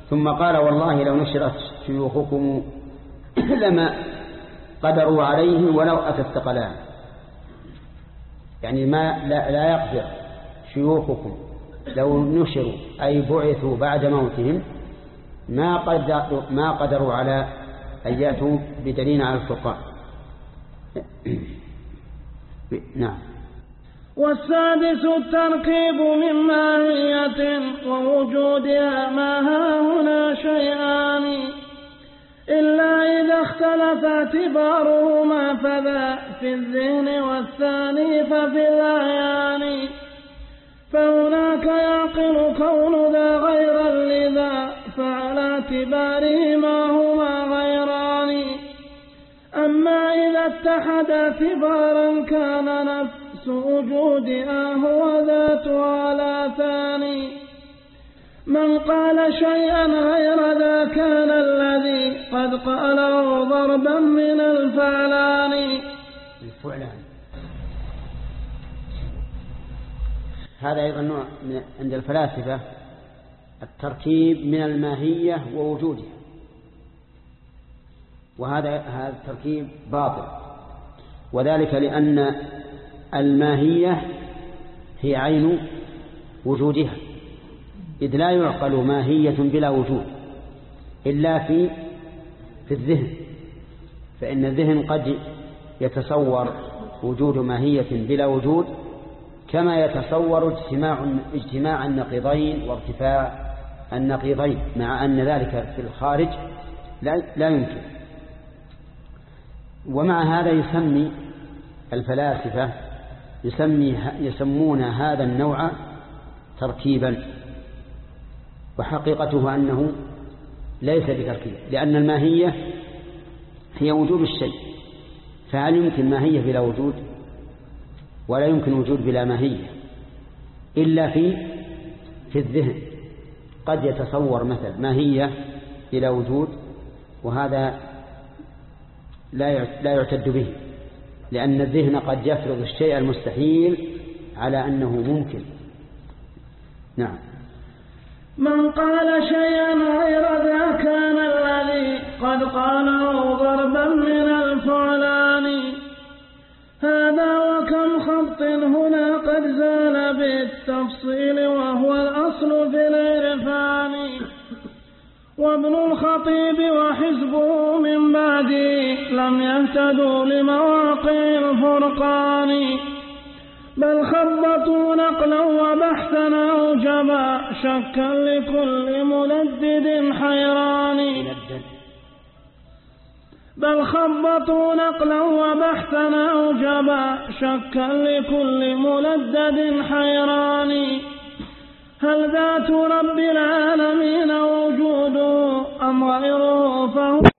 ثم قال والله لو نشرت شيوخكم لما قدروا عليه ولو أتى الثقلان، يعني لا يقدر شيوخكم لو نشروا أي بعثوا بعد موتهم ما قدروا على أن يأتوا بدليل على الفرقان. نعم. والسادس التركيب من ماهية ووجودها ما هاهنا شيئان، إلا إذا اختلف اعتبارهما فذا في الذهن والثاني ففي الأعيان، فهناك يعقل كون ذا غيرا لذا فعلى اعتبارهما هما غيران، أما إذا اتحد اعتبارا كان نفس وجودها هو ذاتها لا ثاني. من قال شيئا غير ذا كان الذي قد قاله ضربا من الفعلان. هذا أيضا نوع عند الفلاسفة التركيب من الماهية ووجودها، وهذا التركيب باطل، وذلك لأن الماهية هي عين وجودها، إذ لا يعقل ماهية بلا وجود إلا في الذهن، فإن الذهن قد يتصور وجود ماهية بلا وجود كما يتصور اجتماع النقيضين وارتفاع النقيضين، مع أن ذلك في الخارج لا يمكن. ومع هذا يسمي الفلاسفة يسمون هذا النوع تركيبا، وحقيقته أنه ليس بتركيب، لأن الماهية هي وجود الشيء، فهل يمكن ماهية بلا وجود؟ ولا يمكن وجود بلا ماهية إلا في الذهن. قد يتصور مثل ماهية بلا وجود، وهذا لا يعتد به، لأن الذهن قد يفرض الشيء المستحيل على أنه ممكن. نعم. من قال شيئا غير ذا كان الذي قد قاله ضربا من الفعلان، هذا وكم خط هنا قد زال بالتفصيل وهو الأصل في العرفان. وابن الخطيب وحزبه من بعده لم يهتدوا لمواقع الفرقان، بل خبطوا نقلا وبحثا أوجبا شكا لكل ملدد حيران. بل خبطوا نقلا وبحثا أوجبا شكا لكل ملدد حيران. هل ذات رب العالمين وجوده أم غيره فهو